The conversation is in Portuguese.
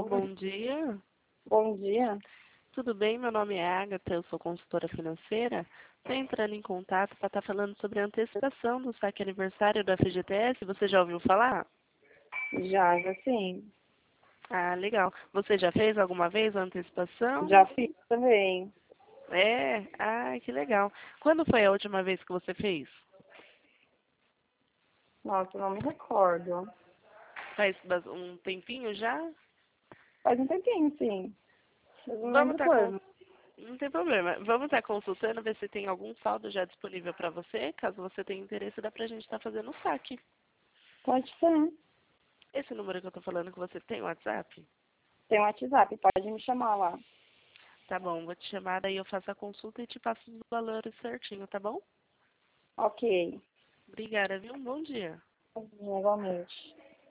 bom dia. Bom dia. Tudo bem? Meu nome é Agatha, eu sou consultora financeira. Estou entrando em contato para estar falando sobre a antecipação do saque aniversário do FGTS. Você já ouviu falar? Já sim. Ah, legal. Você já fez alguma vez a antecipação? Já fiz também. É? Ah, que legal. Quando foi a última vez que você fez? Nossa, não me recordo. Faz um tempinho já? Faz um tempinho, sim. Eu não Vamos lembro estar quando. Não tem problema. Vamos estar consultando, ver se tem algum saldo já disponível para você. Caso você tenha interesse, dá para a gente estar fazendo o saque. Pode ser. Esse número que eu tô falando que você tem WhatsApp? Tem um WhatsApp, pode me chamar lá. Tá bom, vou te chamar, daí eu faço a consulta e te passo os valores certinho, tá bom? Ok. Obrigada, viu? Um bom dia. Igualmente.